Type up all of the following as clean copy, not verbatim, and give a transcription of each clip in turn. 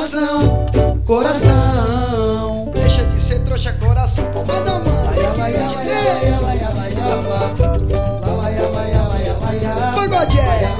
Coração, coração, deixa de ser trouxa, coração, palma da mão. Pagode é.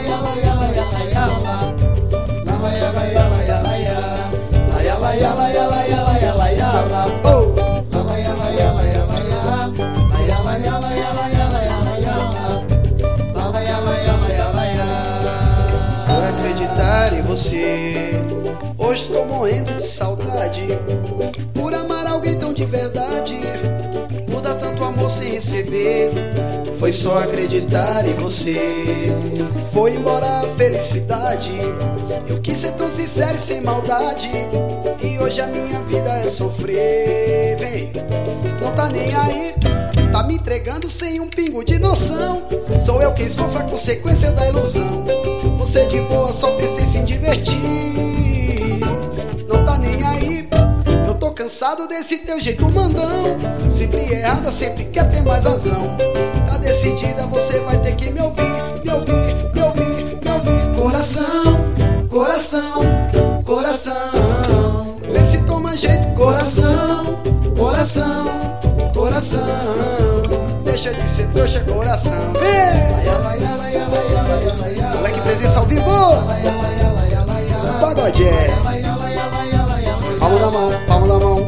Por acreditar em você, hoje estou morrendo de saudade. Por amar alguém tão de verdade, muda tanto amor sem receber. Foi só acreditar em você, foi embora a felicidade. Eu quis ser tão sincero e sem maldade, e hoje a minha vida é sofrer. Vem, não tá nem aí, tá me entregando sem um pingo de noção. Sou eu quem sofre a consequência da ilusão. Você de boa só pensa em se divertir. Não tá nem aí, eu tô cansado desse teu jeito mandão. Sempre errada, sempre quer ter mais razão. Tá decidida, você vai ter que me ouvir, me ouvir, me ouvir, me ouvir. Coração, coração, coração, vê se toma jeito. Coração, coração, coração, deixa de ser trouxa, coração. Moleque presença ao vivo. Pagode é. Palma da mão, palma da mão.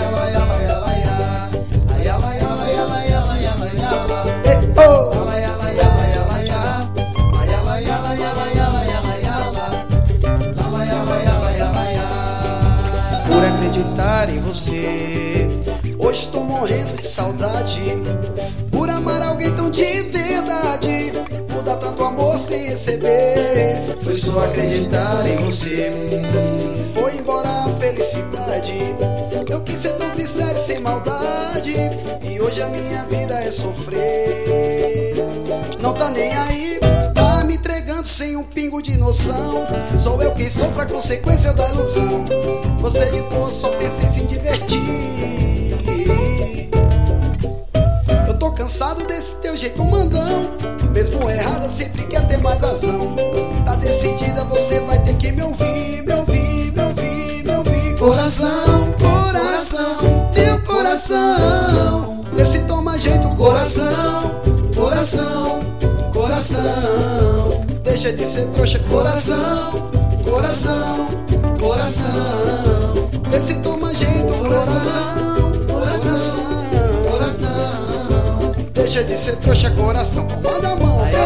Por acreditar em você, hoje estou morrendo de saudade. Por amar alguém tão de verdade, muda tanto amor sem receber. Foi só acreditar em você, foi embora a felicidade. Eu quis ser tão sincero e sem maldade, e hoje a minha vida é sofrer. Não tá nem aí, tá me entregando sem um pingo de noção. Sou eu quem sofre a consequência da ilusão. Você de boa só pensa em se divertir. Eu tô cansado desse teu jeito mandão. Mesmo errada, sempre quer ter mais razão. Tá decidida, você vai ter que me ouvir, me ouvir, me ouvir, me ouvir. Coração, coração, meu coração, vê se toma jeito. Coração, coração, coração, deixa de ser trouxa. Coração, coração, coração, vê se toma jeito. Coração, coração, coração, deixa de ser trouxa, coração. Manda a mão.